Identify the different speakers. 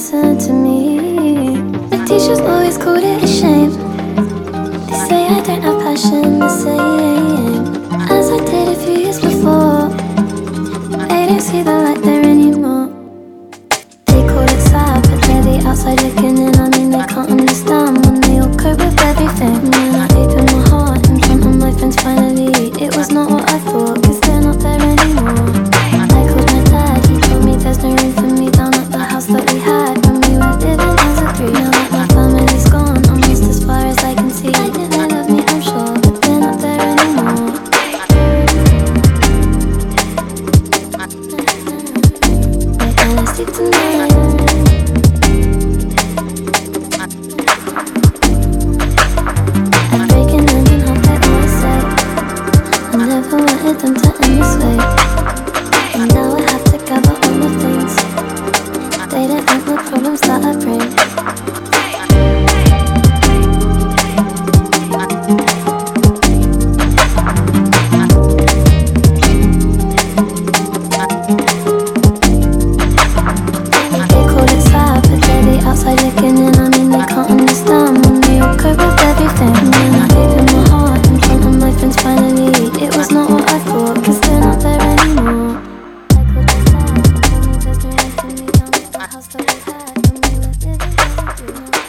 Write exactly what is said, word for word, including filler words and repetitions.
Speaker 1: listen to me. The teachers always called it a shame. They say I don't have passion the same as I did a few years before. They don't see the light there anymore. They call it sad, but they're the outside looking in. I mean, they can't understand when they all cope with everything. And then I opened my heart in front of my friends finally. It was not what I thought, cause they're not there anymore. I called my dad, he told me there's no room for me down at the house that we had when we were living as a three. Now that my family's gone, I'm lost as far as I can see. They love me, I'm sure, but they're not there anymore. Wait, can I sleep tonight? I'm breaking them in half, they always say I never wanted them to end this way. And now I have to gather all my things. They don't want the problems that I bring. They call it sad, but they're the outside looking in. I mean, they can't understand when they all cope with everything. And then I opened my heart in front of my friends finally. It was not what I thought, cause they're not there anymore. I called my dad, he told me there's no room for me down at the house that we had when we were living as a three.